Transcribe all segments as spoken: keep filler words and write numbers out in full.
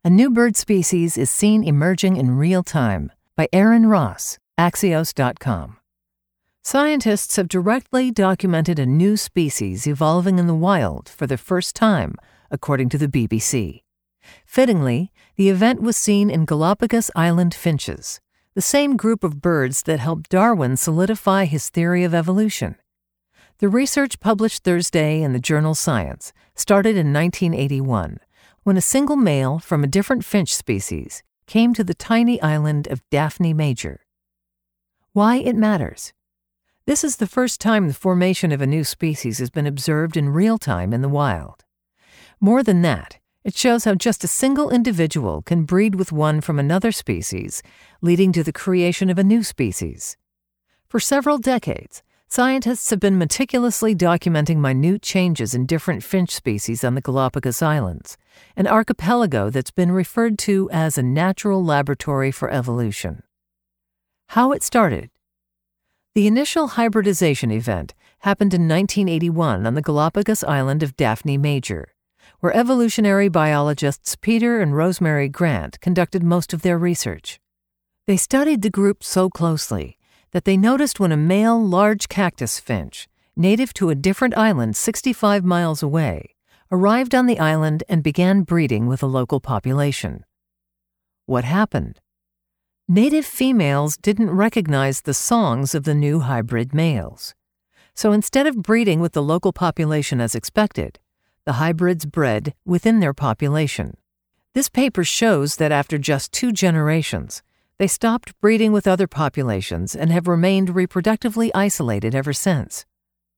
A new bird species is seen emerging in real time by Aaron Ross, Axios dot com. Scientists have directly documented a new species evolving in the wild for the first time, according to the B B C. Fittingly, the event was seen in Galapagos Island finches, the same group of birds that helped Darwin solidify his theory of evolution. The research published Thursday in the journal Science started in nineteen eighty-one, when a single male from a different finch species came to the tiny island of Daphne Major. Why it matters. This is the first time the formation of a new species has been observed in real time in the wild. More than that, it shows how just a single individual can breed with one from another species, leading to the creation of a new species. For several decades, scientists have been meticulously documenting minute changes in different finch species on the Galapagos Islands, an archipelago that's been referred to as a natural laboratory for evolution. How it started. The initial hybridization event happened in nineteen eighty-one on the Galapagos island of Daphne Major, where evolutionary biologists Peter and Rosemary Grant conducted most of their research. They studied the group so closely that they noticed when a male large cactus finch, native to a different island sixty-five miles away, arrived on the island and began breeding with a local population. What happened? Native females didn't recognize the songs of the new hybrid males. So instead of breeding with the local population as expected, the hybrids bred within their population. This paper shows that after just two generations, they stopped breeding with other populations and have remained reproductively isolated ever since.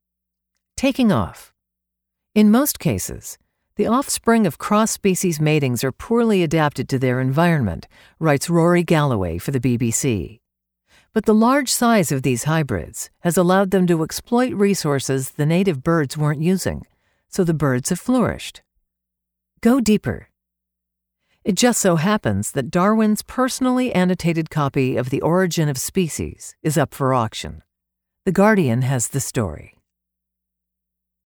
Taking off. In most cases, the offspring of cross-species matings are poorly adapted to their environment, writes Rory Galloway for the B B C. But the large size of these hybrids has allowed them to exploit resources the native birds weren't using, so the birds have flourished. Go deeper. It just so happens that Darwin's personally annotated copy of The Origin of Species is up for auction. The Guardian has the story.